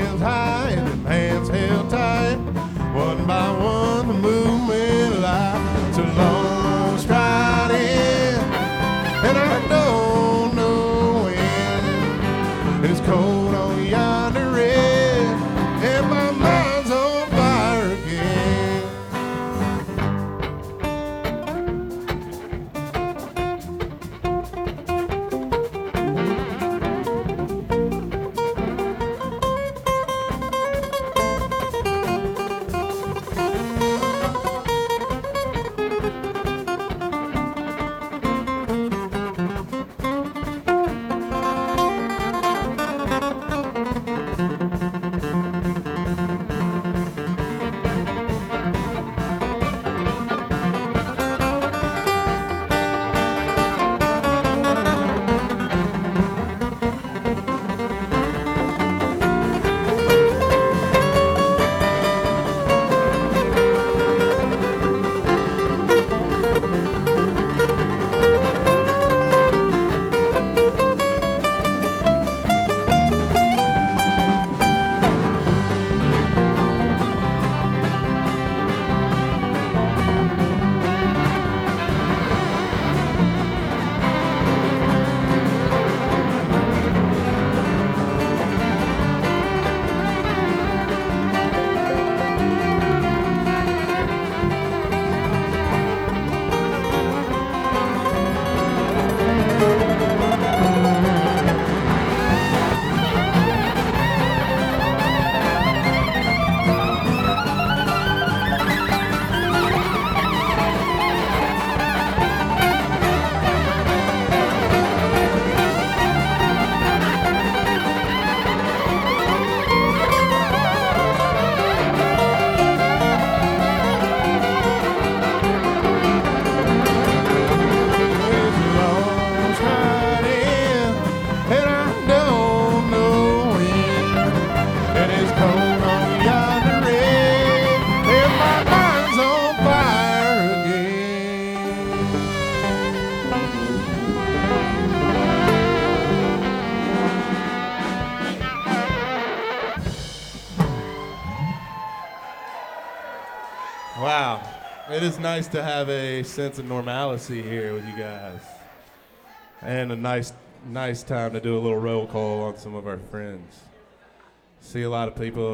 hands high and them hands held tight. One by one, the movement light. So long striding, and I don't know when. It's cold on yonder red, and my mind's on fire again. Wow, it is nice to have a sense of normalcy here with you guys, and a nice time to do a little roll call on some of our friends. See a lot of people